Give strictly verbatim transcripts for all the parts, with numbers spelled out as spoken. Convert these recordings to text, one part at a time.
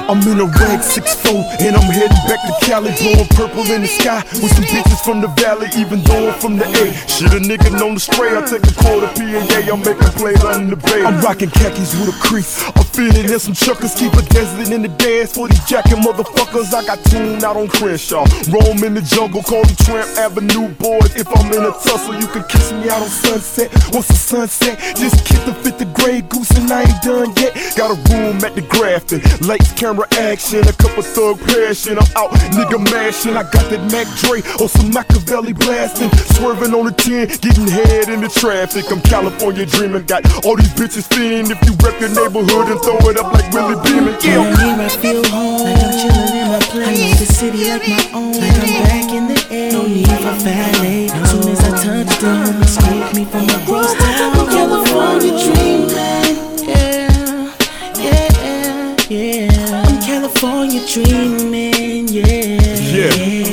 I'm in a rag six four, and I'm heading back to Cali, blowing purple in the sky with some bitches from the valley, even though I'm from the A. Shit, a nigga known to stray, I take a quarter P A A, I'm making plays under the bay. I'm rocking khakis with a crease, I'm feeling in some chuckers, keep a dazzling in the dance for these jacking motherfuckers. I got tuned out on Crenshaw, roam in the jungle, call them Tramp Avenue boys. If I'm in a tussle, you can kiss me out on Sunset. Once the sunset, just kick the fifth grade goose and I ain't done yet. Got a room at the Grafton, lights, camera, action, a couple thug passion. I'm out, nigga mashing. I got that Mac Dre on some Machiavelli blasting, swerving on the ten, getting head in the traffic. I'm California dreaming, got all these bitches fiending. If you rep your neighborhood and throw it up like Willie Beeman. Yeah. When I'm here, I feel home, like I'm chilling in my place. I know the city like my own, like I'm back in the air. No need for valet. As soon as I touch down, they scoop me from my gross town. I'm California dreaming, yeah, yeah, yeah. I'm California dreaming, yeah, yeah,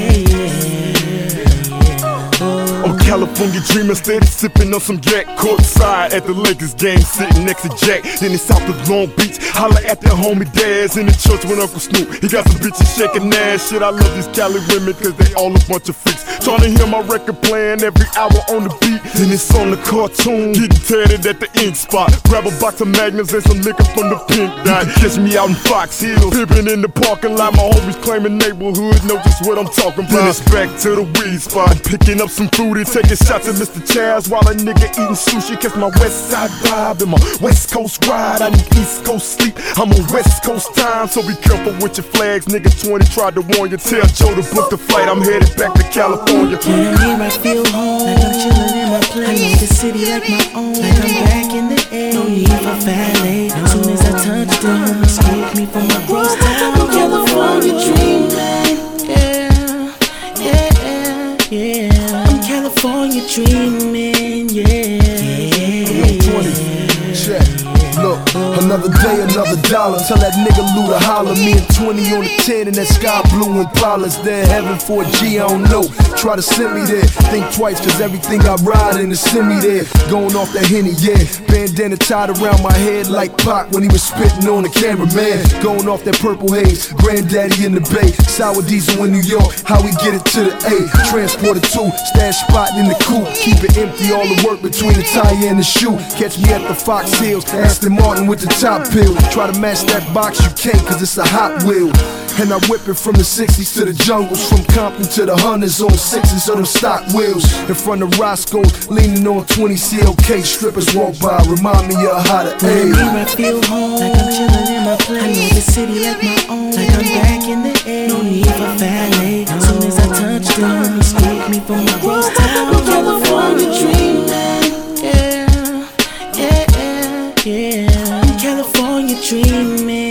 yeah. I'm California dreaming, steady sipping on some Jack, courtside at the Lakers game, sitting next to Jack. Then it's out to Long Beach, holla at that homie Daz in the church with Uncle Snoop. He got some bitches shaking ass. Shit, I love these Cali women cause they all a bunch of freaks. Tryna hear my record playing every hour on the beat. Then it's on the cartoon, getting tatted at the ink spot. Grab a box of Magnums and some liquor from the Pink Dot. Catch me out in Fox Hills, pimping in the parking lot. My homies claiming neighborhood, know just what I'm talking about. Then it's back to the weed spot, picking up some fruity, taking shots at Mister Chaz while a nigga eating sushi. Catch my west side vibe and my west coast ride. I need east coast sleep, I'm on west coast time, so be careful with your flags. Nigga twenty tried to warn you, tell Joe to book the flight. I'm headed back to California. When I'm here, I feel home, like I'm chilling in my place. I know the city like my own, like I'm back in the air. No need for valet. As soon as I touch down, they scoop me from my gross town. I'm California dreaming, yeah, yeah, yeah. I'm California dreaming, yeah, yeah. Check. Look, another day, another dollar. Tell that nigga Lou to holler. Me and twenty on the ten and that sky blue Impala's there. Heaven for a G, I don't know. Try to send me there. Think twice, cause everything I ride in is send me there. Going off that Henny, yeah. Bandana tied around my head like Pac when he was spitting on the cameraman. Going off that purple haze. Granddaddy in the Bay. Sour diesel in New York. How we get it to the A. Transporter two. Stash spot in the coupe. Keep it empty, all the work between the tire and the shoe. Catch me at the Fox Hills. Aston Martin with the top pill. Try to match that box, you can't cause it's a Hot Wheel. And I whip it from the sixties to the jungles, from Compton to the hundreds on sixes of them stock wheels. In front of Roscoe's, leaning on twenty C L K. Strippers walk by, remind me of how to age. When I'm here, I feel home, like I'm chilling in my place. I know the city like my own, like I'm back in the air. No need for valet. As soon as I touch down, they scoop me from my gross town. I'm California dreaming, yeah, yeah, yeah. I'm California dreaming.